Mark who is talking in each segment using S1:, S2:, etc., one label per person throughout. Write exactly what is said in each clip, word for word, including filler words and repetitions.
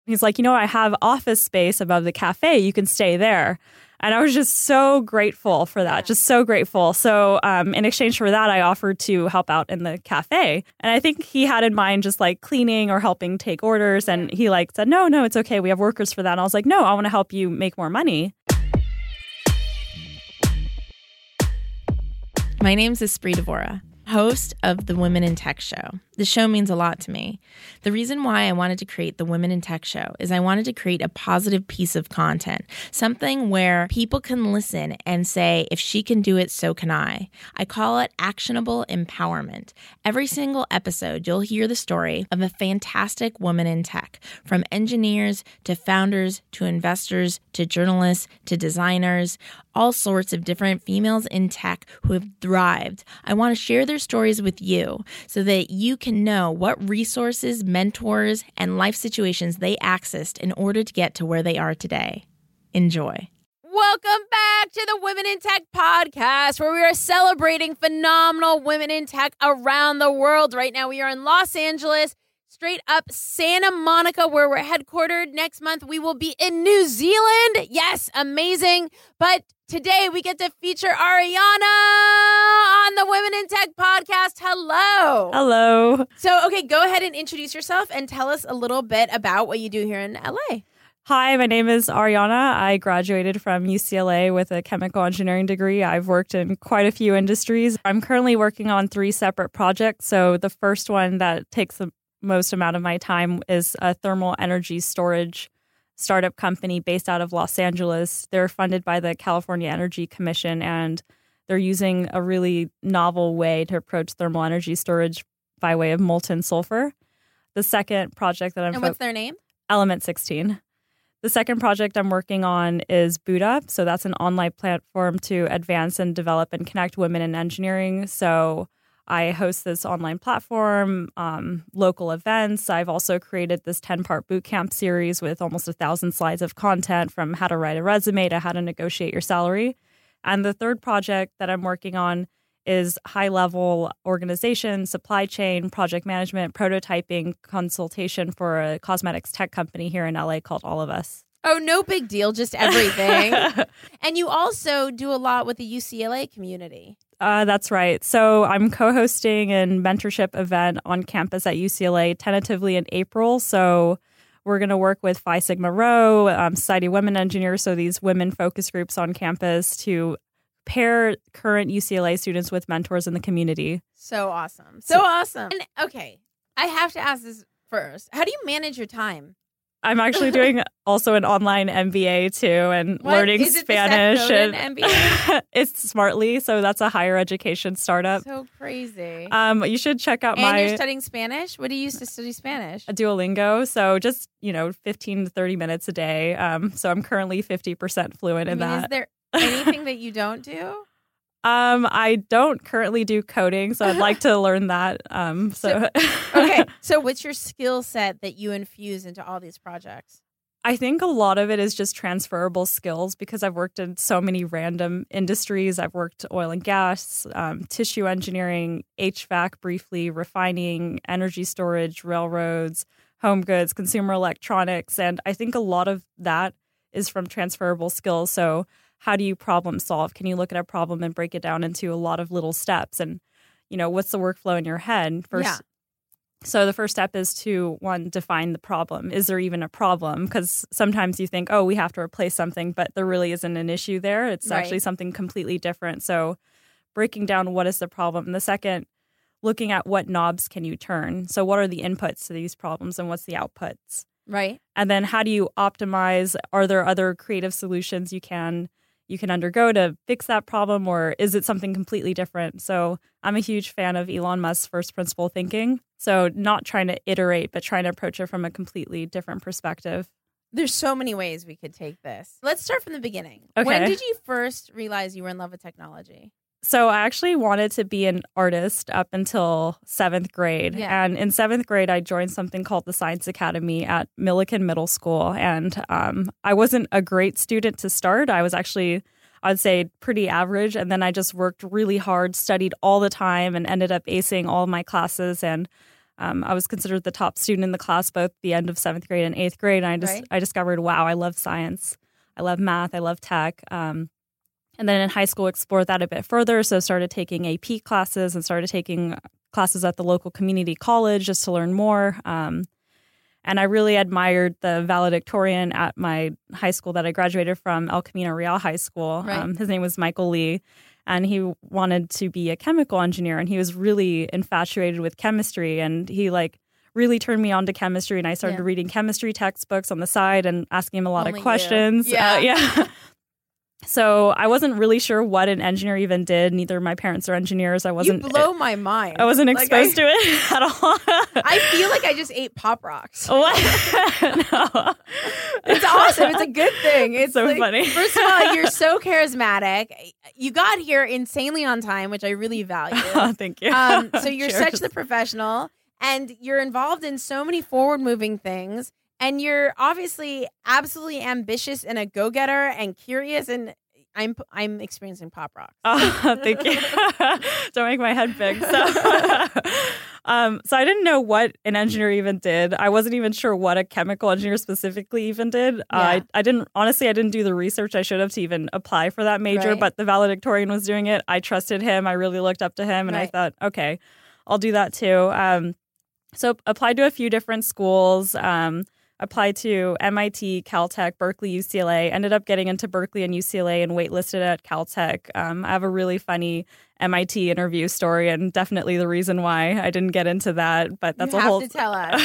S1: He's like, you know, I have office space above the cafe. You can stay there. And I was just so grateful for that, just so grateful. So um, in exchange for that, I offered to help out in the cafe. And I think he had in mind just like cleaning or helping take orders. And he like said, no, no, it's okay. We have workers for that. And I was like, no, I want to help you make more money.
S2: My name's Espree Devora, host of the Women in Tech Show. The show means a lot to me. The reason why I wanted to create the Women in Tech Show is I wanted to create a positive piece of content, something where people can listen and say, if she can do it, so can I. I call it actionable empowerment. Every single episode, you'll hear the story of a fantastic woman in tech, from engineers to founders to investors to journalists to designers, all sorts of different females in tech who have thrived. I want to share their stories with you so that you can know what resources, mentors, and life situations they accessed in order to get to where they are today. Enjoy.
S3: Welcome back to the Women in Tech podcast, where we are celebrating phenomenal women in tech around the world. Right now, we are in Los Angeles, straight up Santa Monica, where we're headquartered. Next month, we will be in New Zealand. Yes, amazing. But today, we get to feature Ariana on the Women in Tech podcast. Hello.
S1: Hello.
S3: So, okay, go ahead and introduce yourself and tell us a little bit about what you do here in L A.
S1: Hi, my name is Ariana. I graduated from U C L A with a chemical engineering degree. I've worked in quite a few industries. I'm currently working on three separate projects. So the first one that takes the most amount of my time is a thermal energy storage startup company based out of Los Angeles. They're funded by the California Energy Commission, and they're using a really novel way to approach thermal energy storage by way of molten sulfur. The second project that I'm...
S3: And what's fo- their name?
S1: Element sixteen. The second project I'm working on is Boot Up. So that's an online platform to advance and develop and connect women in engineering. So I host this online platform, um, local events. I've also created this ten-part bootcamp series with almost a thousand slides of content, from how to write a resume to how to negotiate your salary. And the third project that I'm working on is high-level organization, supply chain, project management, prototyping, consultation for a cosmetics tech company here in L A called All of Us.
S3: Oh, no big deal, just everything. And you also do a lot with the U C L A community.
S1: Uh, that's right. So I'm co-hosting a mentorship event on campus at U C L A tentatively in April. So we're going to work with Phi Sigma Rho, um, Society of Women Engineers, so these women focus groups on campus, to pair current U C L A students with mentors in the community.
S3: So awesome. So, so awesome. And, okay, I have to ask this first. How do you manage your time?
S1: I'm actually doing also an online M B A too, and
S3: what?
S1: learning
S3: Is it
S1: Spanish.
S3: The
S1: and
S3: M B A?
S1: It's Smartly, so that's a higher education startup.
S3: So crazy.
S1: Um, you should check out
S3: and
S1: my.
S3: And you're studying Spanish? What do you use to study Spanish?
S1: A Duolingo. So just, you know, fifteen to thirty minutes a day. Um, so I'm currently fifty percent fluent
S3: I
S1: in
S3: mean,
S1: that.
S3: Is there anything that you don't do?
S1: Um, I don't currently do coding, so I'd like to learn that. Um, so,
S3: so okay. So what's your skill set that you infuse into all these projects?
S1: I think a lot of it is just transferable skills, because I've worked in so many random industries. I've worked oil and gas, um, tissue engineering, H V A C briefly, refining, energy storage, railroads, home goods, consumer electronics. And I think a lot of that is from transferable skills. So how do you problem solve? Can you look at a problem and break it down into a lot of little steps? And, you know, what's the workflow in your head? First,
S3: yeah.
S1: So the first step is to, one, define the problem. Is there even a problem? Because sometimes you think, oh, we have to replace something, but there really isn't an issue there. It's
S3: right.
S1: actually something completely different. So breaking down what is the problem. And the second, looking at what knobs can you turn. So what are the inputs to these problems and what's the outputs?
S3: Right.
S1: And then how do you optimize? Are there other creative solutions you can you can undergo to fix that problem, or is it something completely different? So I'm a huge fan of Elon Musk's first principle thinking. So not trying to iterate, but trying to approach it from a completely different perspective.
S3: There's so many ways we could take this. Let's start from the beginning.
S1: Okay.
S3: When did you first realize you were in love with technology?
S1: So I actually wanted to be an artist up until seventh grade.
S3: Yeah.
S1: And in seventh grade, I joined something called the Science Academy at Millikan Middle School. And um, I wasn't a great student to start. I was actually, I'd say, pretty average. And then I just worked really hard, studied all the time, and ended up acing all of my classes. And Um, I was considered the top student in the class, both the end of seventh grade and eighth grade. And I just
S3: Right.
S1: I discovered, wow, I love science. I love math. I love tech. Um, and then in high school, explored that a bit further. So started taking A P classes and started taking classes at the local community college just to learn more. Um, and I really admired the valedictorian at my high school that I graduated from, El Camino Real High School.
S3: Right.
S1: Um, his name was Michael Lee. And he wanted to be a chemical engineer, and he was really infatuated with chemistry. And he like really turned me on to chemistry, and I started
S3: Yeah.
S1: reading chemistry textbooks on the side and asking him a lot
S3: Only
S1: of
S3: you.
S1: questions.
S3: Yeah.
S1: Uh, yeah. So I wasn't really sure what an engineer even did. Neither my parents are engineers. I
S3: You
S1: wasn't.
S3: blow my mind.
S1: I wasn't
S3: Like,
S1: exposed
S3: I,
S1: to it at all.
S3: I feel like I just ate Pop Rocks.
S1: What? No.
S3: It's awesome. It's a good thing. It's
S1: So
S3: like,
S1: funny.
S3: First of all, you're so charismatic. You got here insanely on time, which I really value.
S1: Oh, thank you.
S3: Um, so you're
S1: Cheers.
S3: such the professional, and you're involved in so many forward-moving things, and you're obviously absolutely ambitious and a go-getter and curious. And I'm I'm experiencing Pop Rocks.
S1: Oh, thank you. Don't make my head big. So, um, so I didn't know what an engineer even did. I wasn't even sure what a chemical engineer specifically even did. Uh, I, I didn't, honestly, I didn't do the research I should have to even apply for that major,
S3: Right.
S1: but the valedictorian was doing it. I trusted him. I really looked up to him, and I
S3: Right.
S1: thought, okay, I'll do that too. Um, so applied to a few different schools. Um, applied to M I T, Caltech, Berkeley, U C L A, ended up getting into Berkeley and U C L A and waitlisted at Caltech. Um, I have a really funny M I T interview story, and definitely the reason why I didn't get into that, but that's
S3: you
S1: a
S3: have
S1: whole...
S3: to tell us.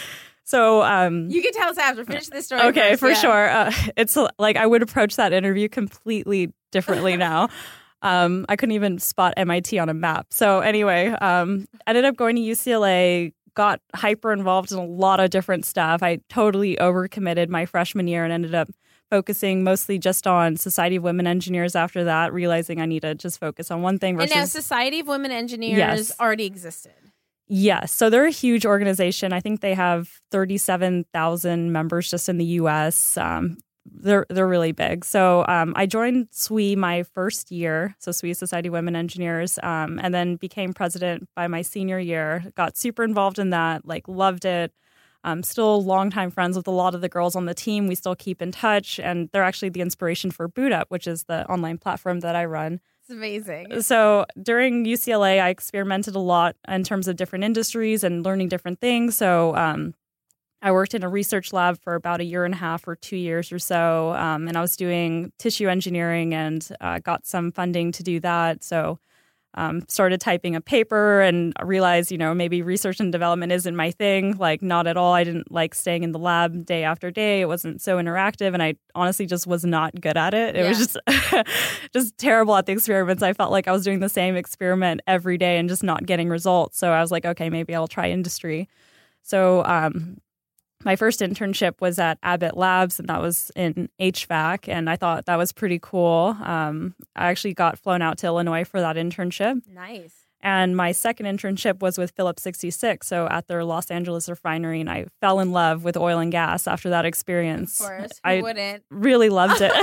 S1: So, um,
S3: You can tell us after. Finish this story.
S1: okay,
S3: first,
S1: for
S3: yeah.
S1: sure. Uh, it's like I would approach that interview completely differently now. Um, I couldn't even spot M I T on a map. So anyway, um, ended up going to U C L A, got hyper involved in a lot of different stuff. I totally overcommitted my freshman year and ended up focusing mostly just on Society of Women Engineers after that, realizing I need to just focus on one thing versus...
S3: And now Society of Women Engineers
S1: Yes.
S3: already existed.
S1: Yes. So they're a huge organization. I think they have thirty-seven thousand members just in the U S. Um, they're they're really big. So um, I joined S W E my first year, so S W E Society of Women Engineers, um, and then became president by my senior year. Got super involved in that, like loved it. Um, still longtime friends with a lot of the girls on the team. We still keep in touch, and they're actually the inspiration for Boot Up, which is the online platform that I run.
S3: It's amazing.
S1: So during U C L A, I experimented a lot in terms of different industries and learning different things. So um, I worked in a research lab for about a year and a half or two years or so, um, and I was doing tissue engineering and uh, got some funding to do that. So um, started typing a paper and realized, you know, maybe research and development isn't my thing. Like, not at all. I didn't like staying in the lab day after day. It wasn't so interactive, and I honestly just was not good at it. It
S3: Yeah.
S1: was just just terrible at the experiments. I felt like I was doing the same experiment every day and just not getting results. So I was like, okay, maybe I'll try industry. So um, my first internship was at Abbott Labs, and that was in H V A C, and I thought that was pretty cool. Um, I actually got flown out to Illinois for that internship.
S3: Nice.
S1: And my second internship was with Phillips sixty-six, so at their Los Angeles refinery, and I fell in love with oil and gas after that experience.
S3: Of course. Who
S1: I
S3: wouldn't?
S1: really loved it.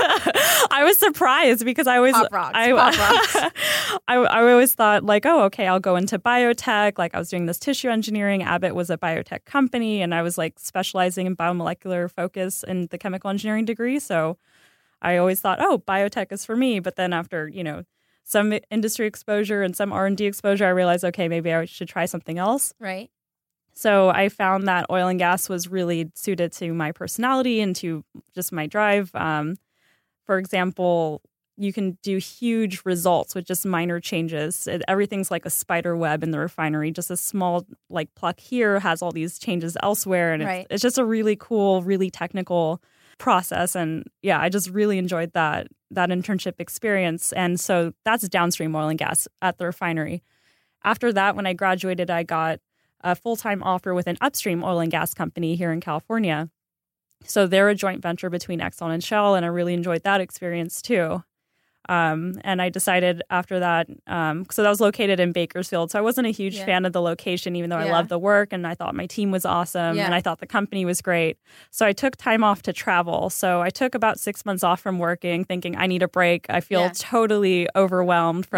S1: I was surprised because I always
S3: Pop rocks.
S1: I,
S3: Pop rocks.
S1: I, I always thought like, oh, okay, I'll go into biotech. Like I was doing this tissue engineering. Abbott was a biotech company, and I was like specializing in biomolecular focus in the chemical engineering degree. So I always thought, oh, biotech is for me. But then after, you know, some industry exposure and some R and D exposure, I realized, okay, maybe I should try something else.
S3: Right.
S1: So I found that oil and gas was really suited to my personality and to just my drive. Um, for example, you can do huge results with just minor changes. It, everything's like a spider web in the refinery. Just a small like pluck here has all these changes elsewhere. And
S3: Right.
S1: it's, it's just a really cool, really technical process. And yeah, I just really enjoyed that that internship experience. And so that's downstream oil and gas at the refinery. After that, when I graduated, I got a full-time offer with an upstream oil and gas company here in California. So they're a joint venture between Exxon and Shell, and I really enjoyed that experience too. Um, and I decided after that, um, so that was located in Bakersfield. So I wasn't a huge
S3: Yeah.
S1: fan of the location, even though I
S3: Yeah.
S1: loved the work and I thought my team was awesome
S3: Yeah.
S1: and I thought the company was great. So I took time off to travel. So I took about six months off from working, thinking I need a break. I feel
S3: Yeah.
S1: totally overwhelmed from
S3: Yeah.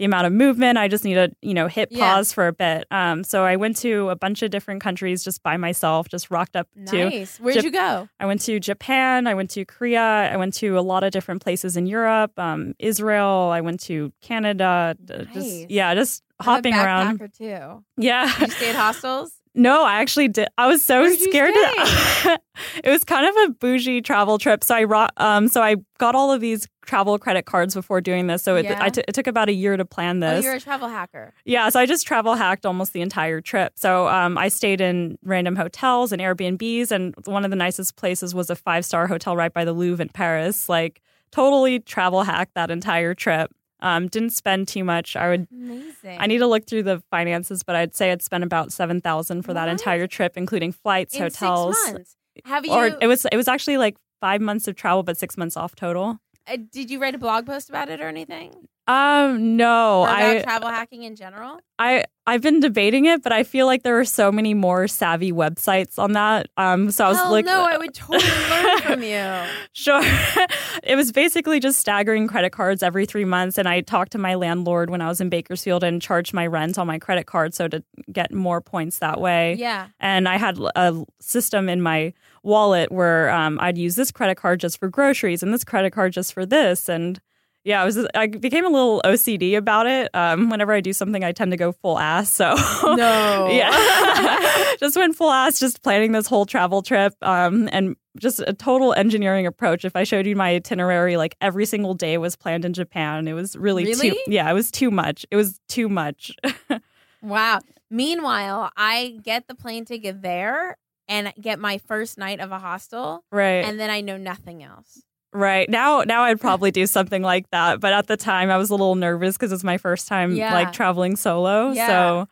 S1: the amount of movement. I just need to, you know, hit
S3: Yeah.
S1: pause for a bit. Um, so I went to a bunch of different countries just by myself, just rocked up to.
S3: Nice. Where'd
S1: Jap-
S3: you go?
S1: I went to Japan. I went to Korea. I went to a lot of different places in Europe, um, Israel. I went to Canada. d-
S3: Nice.
S1: Just yeah, just
S3: I'm
S1: hopping
S3: a
S1: around.
S3: backpacker too.
S1: Yeah.
S3: You stay at hostels?
S1: No, I actually did. I was so
S3: Where'd you
S1: scared. To, it was kind of a bougie travel trip. So I ro- um, so I got all of these travel credit cards before doing this. So it,
S3: Yeah.
S1: I t- it took about a year to plan
S3: Oh,
S1: this.
S3: you're a travel hacker.
S1: Yeah, so I just travel hacked almost the entire trip. So um, I stayed in random hotels and Airbnbs, and one of the nicest places was a five star hotel right by the Louvre in Paris. Like totally travel hacked that entire trip. Um, didn't spend too much. I would.
S3: Amazing.
S1: I need to look through the finances, but I'd say I'd spent about seven thousand for that
S3: What?
S1: entire trip, including flights,
S3: In
S1: hotels.
S3: Six months. Have you?
S1: Or it was it was actually like five months of travel, but six months off total.
S3: uh, did you write a blog post about it or anything?
S1: Um, no,
S3: Or about
S1: I
S3: travel hacking in general?
S1: I I've been debating it, but I feel like there are so many more savvy websites on that. Um, so I was
S3: Hell
S1: like,
S3: no, I would totally learn from you.
S1: Sure. It was basically just staggering credit cards every three months. And I talked to my landlord when I was in Bakersfield and charged my rent on my credit card. So to get more points that way.
S3: Yeah.
S1: And I had a system in my wallet where um, I'd use this credit card just for groceries and this credit card just for this. And yeah, I was. I became a little O C D about it. Um, whenever I do something, I tend to go full ass. So
S3: No.
S1: yeah, just went full ass, just planning this whole travel trip, um, and just a total engineering approach. If I showed you my itinerary, like every single day was planned in Japan. It was really,
S3: Really?
S1: too. Yeah, it was too much. It was too much.
S3: Wow. Meanwhile, I get the plane ticket there and get my first night of a hostel,
S1: Right.
S3: and then I know nothing else.
S1: Right. Now now I'd probably do something like that. But at the time I was a little nervous because it's my first time
S3: Yeah.
S1: like traveling solo.
S3: Yeah.
S1: So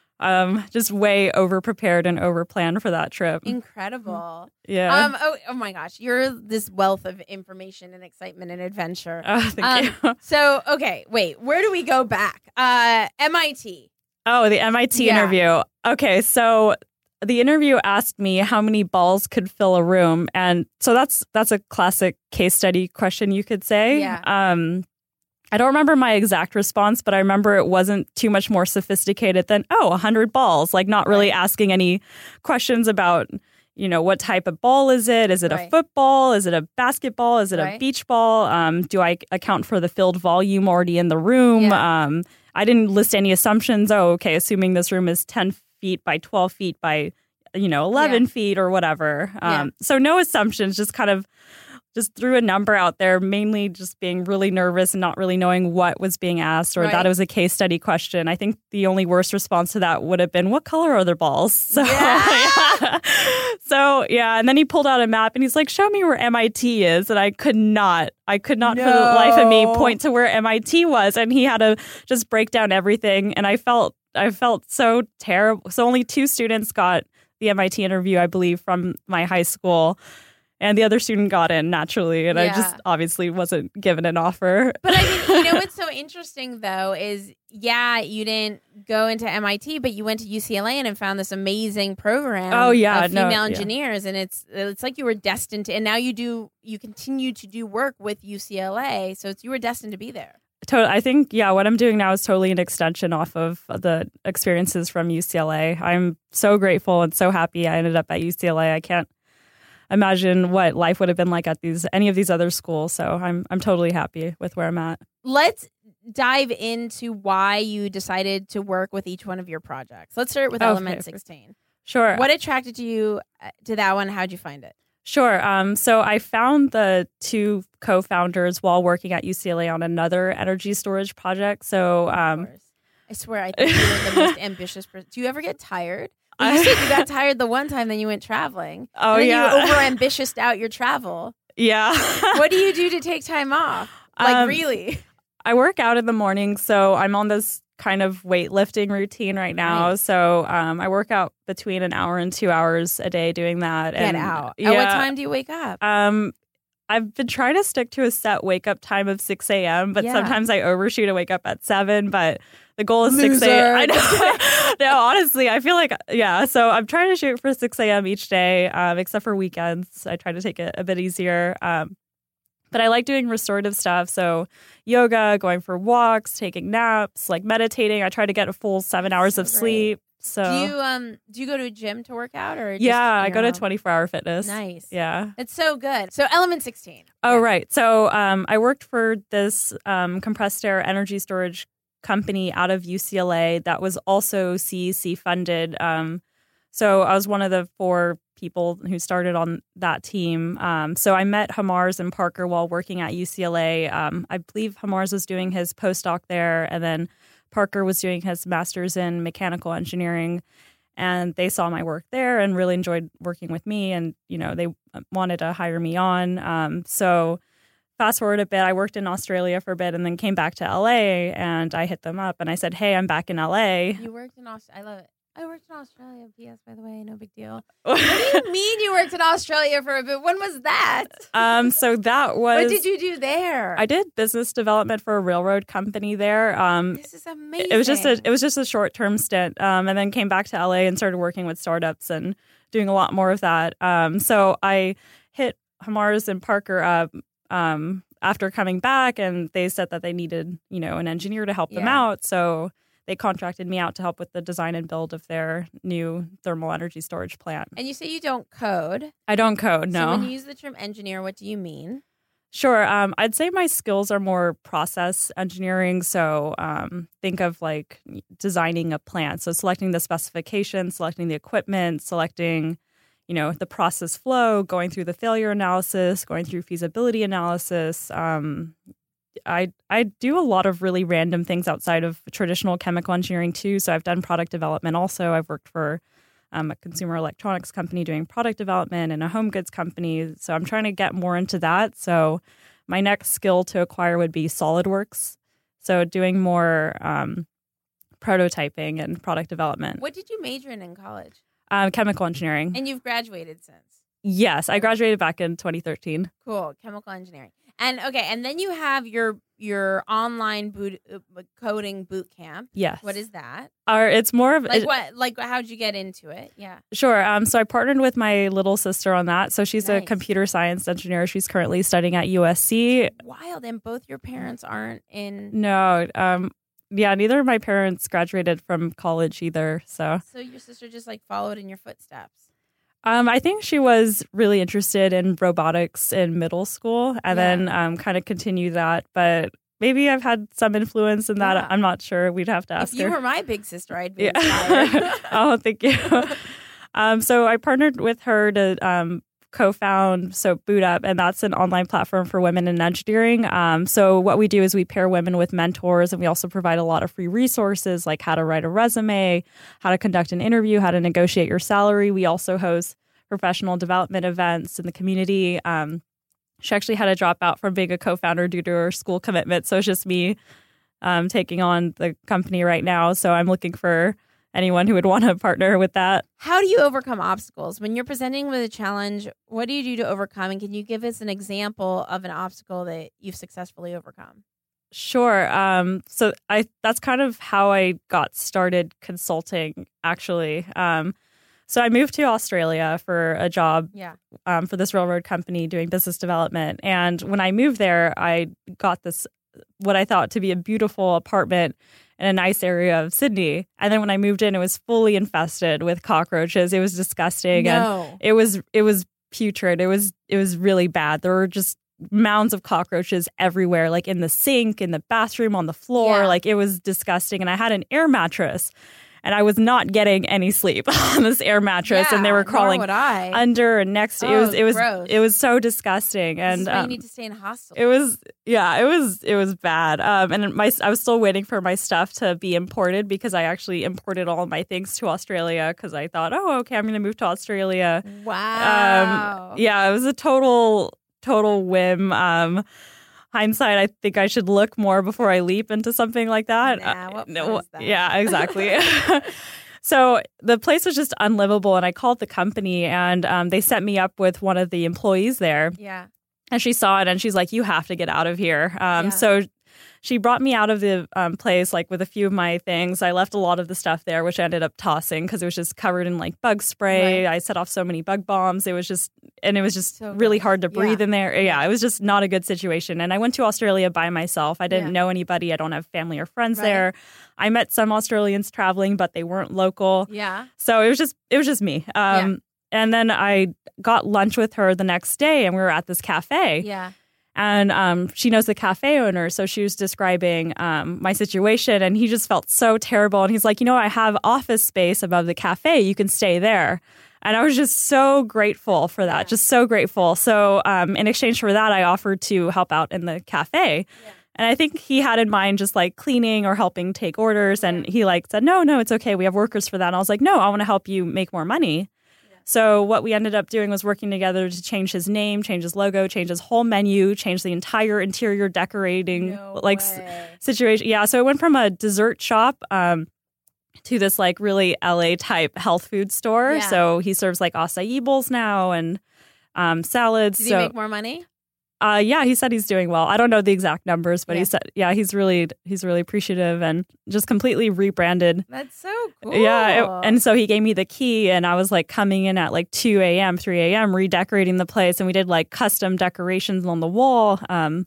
S1: um just way over prepared and over planned for that trip.
S3: Incredible.
S1: Yeah.
S3: Um. Oh, oh my gosh, you're this wealth of information and excitement and adventure.
S1: Oh, thank
S3: Um,
S1: you.
S3: So, okay, wait, where do we go back? Uh, M I T.
S1: Oh, the M I T
S3: Yeah.
S1: interview. Okay, so the interview asked me how many balls could fill a room, and so that's that's a classic case study question, you could say.
S3: Yeah.
S1: Um, I don't remember my exact response, but I remember it wasn't too much more sophisticated than oh, a hundred balls. Like not really asking any questions about, you know, what type of ball is it? Is it
S3: Right.
S1: a football? Is it a basketball? Is it
S3: Right.
S1: a beach ball? Um, do I account for the filled volume already in the room?
S3: Yeah.
S1: Um, I didn't list any assumptions. Oh, okay, assuming this room is ten feet by twelve feet by, you know, eleven
S3: Yeah.
S1: feet or whatever.
S3: Yeah.
S1: Um, so no assumptions, just kind of just threw a number out there, mainly just being really nervous and not really knowing what was being asked or
S3: Right.
S1: that it was a case study question. I think the only worst response to that would have been, what color are their balls? So
S3: Yeah.
S1: yeah. So yeah, and then he pulled out a map and he's like, show me where M I T is. And I could not, I could not for the life of me
S3: No.
S1: point to where M I T was. And he had to just break down everything. And I felt, I felt so terrible. So only two students got the M I T interview, I believe, from my high school. And the other student got in naturally. And I
S3: Yeah.
S1: just obviously wasn't given an offer.
S3: But I mean, you know what's so interesting though is, yeah, you didn't go into M I T, but you went to U C L A and found this amazing program.
S1: Oh, yeah,
S3: of
S1: no,
S3: female
S1: yeah.
S3: engineers, and it's it's like you were destined to, and now you do you continue to do work with U C L A, so it's you were destined to be there.
S1: To- I think, yeah, what I'm doing now is totally an extension off of the experiences from U C L A. I'm so grateful and so happy I ended up at U C L A. I can't imagine what life would have been like at these any of these other schools. So I'm I'm totally happy with where I'm at.
S3: Let's dive into why you decided to work with each one of your projects. Let's start with
S1: Okay,
S3: Element
S1: okay.
S3: sixteen.
S1: Sure.
S3: What attracted you uh, to that one? How'd you find it?
S1: Sure. Um, so I found the two co-founders while working at U C L A on another energy storage project. So
S3: Of
S1: um,
S3: course. I swear, I think you were the most ambitious person. Do you ever get tired?
S1: I-
S3: You said you got tired the one time, then you went traveling.
S1: Oh,
S3: and then
S1: yeah.
S3: you over ambitious out your travel.
S1: yeah.
S3: What do you do to take time off? Like,
S1: Um,
S3: really?
S1: I work out in the morning, so I'm on this kind of weightlifting routine right now.
S3: Nice.
S1: So um, I work out between an hour and two hours a day doing that.
S3: Get
S1: and,
S3: out.
S1: Yeah,
S3: At what time do you wake up?
S1: Um, I've been trying to stick to a set wake up time of six a.m., but
S3: Yeah.
S1: sometimes I overshoot and wake up at seven. But the goal is six
S3: Loser.
S1: a.m. I know. No, honestly, I feel like, yeah. So I'm trying to shoot for six a.m. each day, um, except for weekends. I try to take it a bit easier. Um, But I like doing restorative stuff. So yoga, going for walks, taking naps, like meditating. I try to get a full seven hours
S3: so
S1: of
S3: great.
S1: sleep. So
S3: Do you um do you go to a gym to work out or just
S1: yeah,
S3: in
S1: I
S3: your
S1: go to
S3: home?
S1: twenty-four hour fitness.
S3: Nice.
S1: Yeah.
S3: It's so good. So Element sixteen.
S1: Oh,
S3: Yeah.
S1: right. So um, I worked for this um, compressed air energy storage company out of U C L A that was also C E C funded. Um, so I was one of the four people who started on that team. Um, so I met Hamars and Parker while working at U C L A. Um, I believe Hamars was doing his postdoc there, and then Parker was doing his master's in mechanical engineering. And they saw my work there and really enjoyed working with me. And, you know, they wanted to hire me on. Um, so fast forward a bit, I worked in Australia for a bit and then came back to L A, and I hit them up and I said, hey, I'm back in L A.
S3: You worked in Australia. I love it. I worked in Australia. P S by the way, no big deal. What do you mean you worked in Australia for a bit? When was that?
S1: um, so that was...
S3: What did you do there?
S1: I did business development for a railroad company there. Um,
S3: this is amazing.
S1: It was just a it was just a short term stint, um, and then came back to L A and started working with startups and doing a lot more of that. Um, so I hit Hamars and Parker up um, after coming back, and they said that they needed you know an engineer to help them
S3: Yeah.
S1: out. So they contracted me out to help with the design and build of their new thermal energy storage plant.
S3: And you say you don't code.
S1: I don't code, no.
S3: So when you use the term engineer, what do you mean?
S1: Sure. Um, I'd say my skills are more process engineering. So um, think of like designing a plant. So selecting the specifications, selecting the equipment, selecting, you know, the process flow, going through the failure analysis, going through feasibility analysis. Um, I I do a lot of really random things outside of traditional chemical engineering too. So I've done product development also. I've worked for Um, a consumer electronics company doing product development and a home goods company. So I'm trying to get more into that. So my next skill to acquire would be SolidWorks. So doing more um, prototyping and product development.
S3: What did you major in in college?
S1: Um, chemical engineering.
S3: And you've graduated since.
S1: Yes, I graduated back in twenty thirteen.
S3: Cool, chemical engineering. And okay, and then you have your your online boot, uh, coding boot camp.
S1: Yes.
S3: What is that?
S1: Or it's more of
S3: Like
S1: it-
S3: what? Like how'd you get into it? Yeah.
S1: Sure. Um, so I partnered with my little sister on that. So she's a
S3: Nice.
S1: computer science engineer. She's currently studying at U S C.
S3: Wild, and both your parents aren't in.
S1: No. Um, yeah, neither of my parents graduated from college either. So
S3: So your sister just like followed in your footsteps.
S1: um, I think she was really interested in robotics in middle school and
S3: Yeah.
S1: then um, kind of continued that. But maybe I've had some influence in that.
S3: Yeah.
S1: I'm not sure. We'd have to ask
S3: If you
S1: her.
S3: were my big sister, I'd be
S1: Yeah.
S3: inspired.
S1: Oh, thank you. um, so I partnered with her to um, co-found so Boot Up, and that's an online platform for women in engineering. Um, so what we do is we pair women with mentors, and we also provide a lot of free resources like how to write a resume, how to conduct an interview, how to negotiate your salary. We also host professional development events in the community. Um, she actually had to drop out from being a co-founder due to her school commitment, so it's just me um, taking on the company right now. So I'm looking for anyone who would want to partner with that.
S3: How do you overcome obstacles when you're presenting with a challenge? What do you do to overcome? And can you give us an example of an obstacle that you've successfully overcome?
S1: Sure. Um, so I that's kind of how I got started consulting, actually. Um, so I moved to Australia for a job
S3: Yeah.
S1: um, for this railroad company doing business development. And when I moved there, I got this, what I thought to be a beautiful apartment in a nice area of Sydney. And then when I moved in, it was fully infested with cockroaches. It was disgusting.
S3: No.
S1: And it was, it was putrid. It was, it was really bad. There were just mounds of cockroaches everywhere, like in the sink, in the bathroom, on the floor.
S3: Yeah.
S1: Like it was disgusting. And I had an air mattress. And I was not getting any sleep on this air mattress,
S3: Yeah,
S1: and they were
S3: nor
S1: crawling
S3: would I.
S1: under and next. To, it
S3: Oh,
S1: was it was
S3: gross.
S1: it was so disgusting,
S3: This
S1: and
S3: is why you
S1: um,
S3: need to stay in hostel.
S1: it was yeah, it was it was bad. Um, and my I was still waiting for my stuff to be imported because I actually imported all of my things to Australia because I thought, oh, okay, I'm going to move to Australia.
S3: Wow.
S1: Um, yeah, it was a total total whim. Um, hindsight, I think I should look more before I leap into something like that.
S3: Nah, what
S1: Uh,
S3: fun is that?
S1: Yeah, exactly. So the place was just unlivable, and I called the company, and um, they set me up with one of the employees there.
S3: Yeah.
S1: And she saw it, and she's like, "You have to get out of here." Um,
S3: Yeah.
S1: So she brought me out of the um, place like with a few of my things. I left a lot of the stuff there, which I ended up tossing because it was just covered in like bug spray. Right. I set off so many bug bombs. It was just, and it was just so really good. hard to breathe yeah. in there. Yeah, it was just not a good situation. And I went to Australia by myself. I didn't yeah. know anybody. I don't have family or friends right. there. I met some Australians traveling, but they weren't local.
S3: Yeah.
S1: So it was just, it was just me. Um, yeah. And then I got lunch with her the next day, and we were at this cafe.
S3: Yeah.
S1: And um, she knows the cafe owner, so she was describing um, my situation, and he just felt so terrible. And he's like, you know, I have office space above the cafe. You can stay there. And I was just so grateful for that, yeah. just so grateful. So um, in exchange for that, I offered to help out in the cafe. Yeah. And I think he had in mind just like cleaning or helping take orders. And he like said, no, no, it's okay. We have workers for that. And I was like, no, I want to help you make more money. So what we ended up doing was working together to change his name, change his logo, change his whole menu, change the entire interior decorating
S3: no
S1: like s- situation. Yeah, so it went from a dessert shop um, to this like really L A type health food store.
S3: Yeah.
S1: So he serves like acai bowls now and um, salads.
S3: Did
S1: so,
S3: he make more money?
S1: Uh, yeah, he said he's doing well. I don't know the exact numbers, but
S3: yeah.
S1: he said, yeah, he's really, he's really appreciative and just completely rebranded.
S3: That's so cool.
S1: Yeah. It, and so he gave me the key, and I was like coming in at like two a.m., three a.m., redecorating the place. And we did like custom decorations on the wall. Um,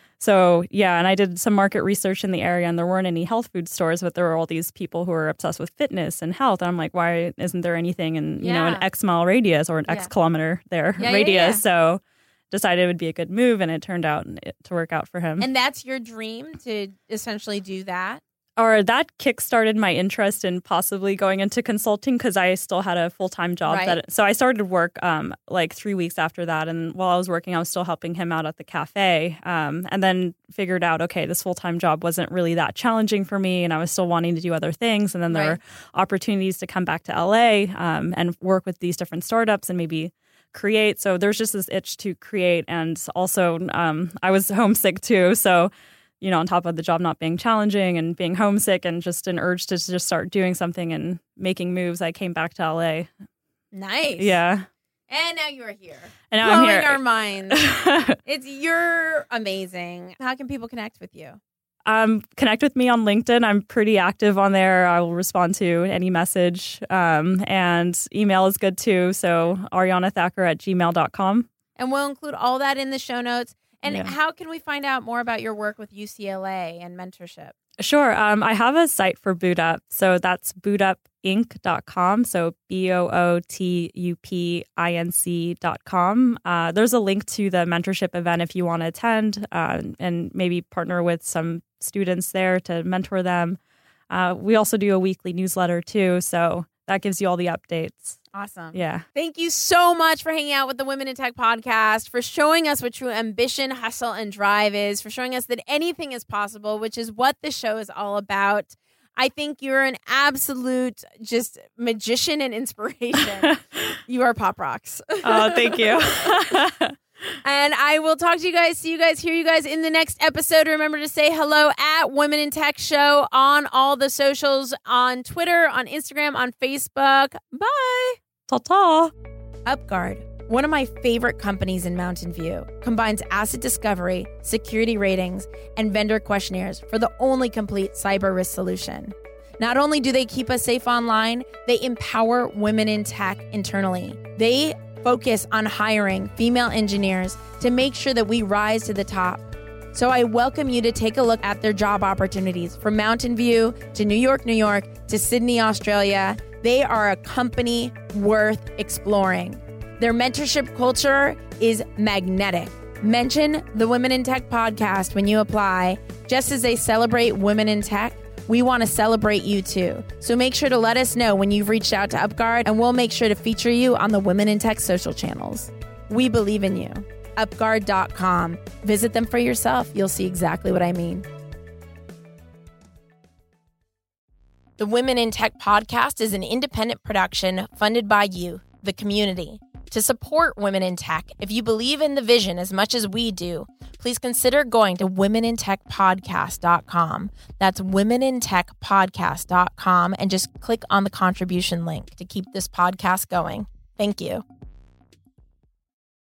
S1: so yeah, and I did some market research in the area, and there weren't any health food stores, but there were all these people who are obsessed with fitness and health. And I'm like, why isn't there anything in, you
S3: yeah.
S1: know, an X mile radius or an yeah. X kilometer there
S3: yeah,
S1: radius?
S3: Yeah, yeah.
S1: So decided it would be a good move, and it turned out to work out for him.
S3: And that's your dream, to essentially do that?
S1: Or that kickstarted my interest in possibly going into consulting, because I still had a full-time job.
S3: Right.
S1: That So I started work um, like three weeks after that. And while I was working, I was still helping him out at the cafe. Um, and then figured out, okay, this full-time job wasn't really that challenging for me, and I was still wanting to do other things. And then there
S3: right.
S1: were opportunities to come back to L A um, and work with these different startups and maybe create. So there's just this itch to create. And also um, I was homesick too. So, you know, on top of the job not being challenging and being homesick and just an urge to just start doing something and making moves, I came back to L A.
S3: Nice.
S1: Yeah.
S3: And now you're here.
S1: And now
S3: blowing
S1: I'm here.
S3: our minds. It's you're amazing. How can people connect with you?
S1: Um, connect with me on LinkedIn. I'm pretty active on there. I will respond to any message. Um, and email is good too. So Ariana Thacker at gmail dot com.
S3: And we'll include all that in the show notes. And
S1: yeah.
S3: how can we find out more about your work with U C L A and mentorship?
S1: Sure. Um, I have a site for Boot Up. So that's boot up inc dot com. So B O O T U P I N C dot com. Uh, there's a link to the mentorship event if you want to attend uh, and maybe partner with some students there to mentor them. Uh, we also do a weekly newsletter too. So that gives you all the updates.
S3: Awesome.
S1: Yeah.
S3: Thank you so much for hanging out with the Women in Tech podcast, for showing us what true ambition, hustle, and drive is, for showing us that anything is possible, which is what this show is all about. I think you're an absolute just magician and inspiration. You are Pop Rocks.
S1: Oh, thank you.
S3: And I will talk to you guys, see you guys, hear you guys in the next episode. Remember to say hello at Women in Tech Show on all the socials, on Twitter, on Instagram, on Facebook. Bye.
S1: Ta-ta.
S3: UpGuard, one of my favorite companies in Mountain View, combines asset discovery, security ratings, and vendor questionnaires for the only complete cyber risk solution. Not only do they keep us safe online, they empower women in tech internally. They focus on hiring female engineers to make sure that we rise to the top. So I welcome you to take a look at their job opportunities from Mountain View to New York, New York to Sydney, Australia. They are a company worth exploring. Their mentorship culture is magnetic. Mention the Women in Tech podcast when you apply. Just as they celebrate women in tech, we want to celebrate you too. So make sure to let us know when you've reached out to UpGuard, and we'll make sure to feature you on the Women in Tech social channels. We believe in you. UpGuard dot com. Visit them for yourself. You'll see exactly what I mean. The Women in Tech podcast is an independent production funded by you, the community. To support Women in Tech, if you believe in the vision as much as we do, please consider going to women in tech podcast dot com. That's women in tech podcast dot com, and just click on the contribution link to keep this podcast going. Thank you.